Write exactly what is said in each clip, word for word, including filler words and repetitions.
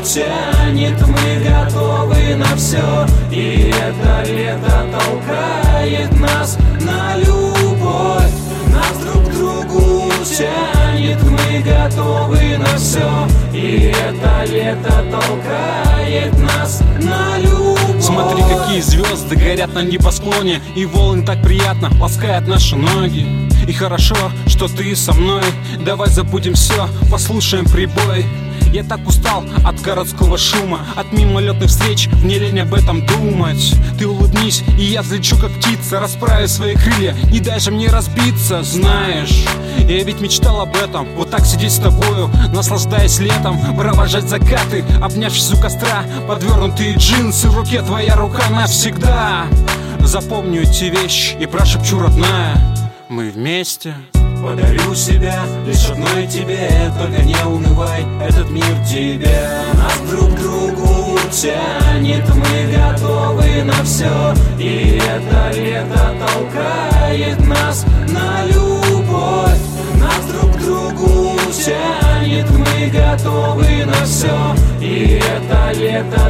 тянет, мы готовы на все. И это лето толкает нас на любовь. Нас друг к другу тянет, мы готовы на все. И это лето толкает нас на любовь. Смотри, какие звезды горят на небосклоне, и волны так приятно ласкают наши ноги. И хорошо, что ты со мной. Давай забудем все, послушаем прибой. Я так устал от городского шума, от мимолетных встреч, мне лень об этом думать. Ты улыбнись, и я взлечу как птица, расправив свои крылья, не дай же мне разбиться. Знаешь, я ведь мечтал об этом, вот так сидеть с тобою, наслаждаясь летом, провожать закаты, обнявшись у костра, подвернутые джинсы, в руке твоя рука навсегда. Запомню эти вещи и прошепчу, родная, мы вместе. Подарю себя лишь одной тебе, только не унывай, этот мир тебе. Нас друг к другу тянет, мы готовы на все. И это лето толкает нас на любовь. Нас друг к другу тянет, мы готовы на все. И это лето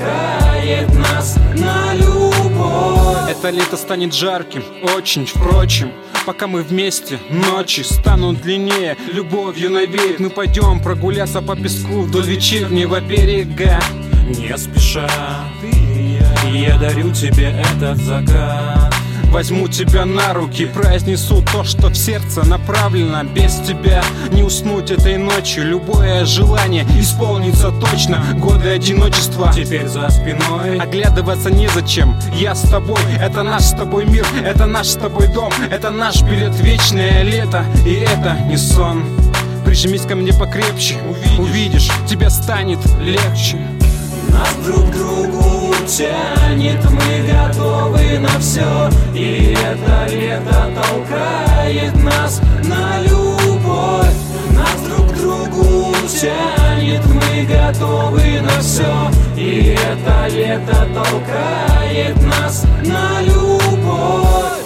толкает нас на любовь. Это лето станет жарким, очень, впрочем. Пока мы вместе, ночи станут длиннее, любовью навеет. Мы пойдем прогуляться по песку вдоль вечернего берега. Не спеша, ты и я, я дарю тебе этот закат. Возьму тебя на руки, произнесу то, что в сердце направлено. Без тебя не уснуть этой ночью, любое желание исполнится точно. Годы одиночества теперь за спиной, оглядываться незачем, я с тобой. Это наш с тобой мир, это наш с тобой дом, это наш билет в вечное лето. И это не сон. Прижмись ко мне покрепче, увидишь, увидишь, тебе станет легче. Нас друг к другу тянет, мы готовы на все. И это лето толкает нас на любовь. Нас друг к другу тянет, мы готовы на все. И это лето толкает нас на любовь.